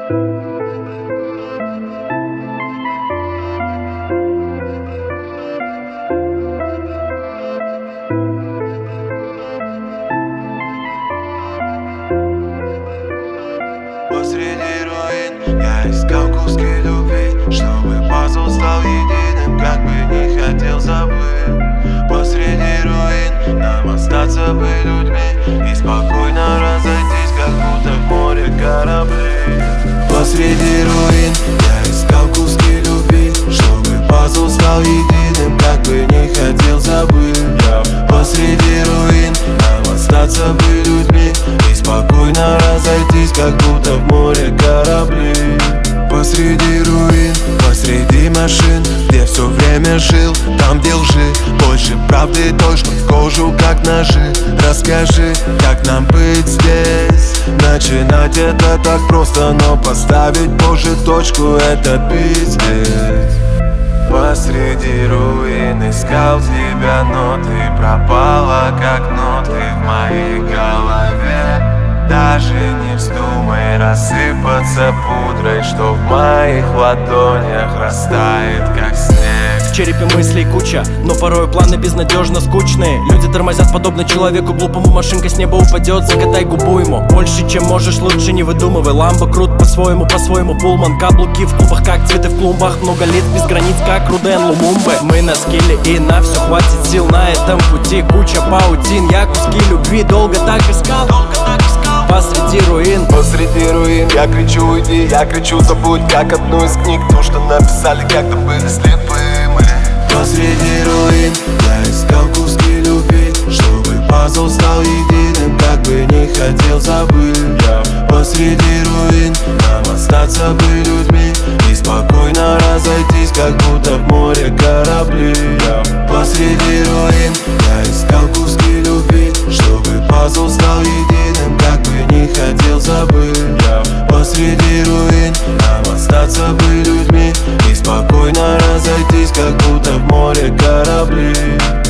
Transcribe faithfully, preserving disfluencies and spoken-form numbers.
Посреди руин я искал куски любви, чтобы пазл стал единым, как бы не хотел забыть. Посреди руин нам остаться бы людьми и спокойно разойтись, как будто в море корабли. Посреди руин я искал куски любви, чтобы пазл стал единым, как бы не хотел забыть. Посреди руин нам остаться бы людьми и спокойно разойтись, как будто в море корабли. Посреди руин, посреди машин, где все время жил, там где лжи больше правды той, что в кожу как ножи. Расскажи, как нам быть здесь. Начинать это так просто, но поставить позже точку — это пиздец. Посреди руин искал тебя, но ты пропала, как ноты в моей голове. Даже не вздумай рассыпаться пудрой, что в моих ладонях растает, как снег. В черепе мыслей куча, но порой планы безнадежно скучные. Люди тормозят подобно человеку глупому, машинка с неба упадет, закатай губу ему. Больше чем можешь, лучше не выдумывай. Ламбо крут по-своему, по-своему пулман. Каблуки в клубах, как цветы в клумбах. Много лиц без границ, как Руден Лумумбе. Мы на скилле и на все хватит сил на этом пути. Куча паутин, я куски любви долго так искал, долго так искал. Посреди руин, посреди руин я кричу: уйди, я кричу: забудь, как одну из книг, то, что написали, когда были слепы мы. Посреди руин я искал куски любви, чтобы пазл стал единым, как бы не хотел забыть. Посреди руин нам остаться бы людьми и спокойно разойтись, как будто в море корабли. Посреди руин я искал куски любви, чтобы пазл стал единым, как бы не хотел забыть. Посреди руин нам остаться бы людьми и спокойно разойтись, как будто в море корабли.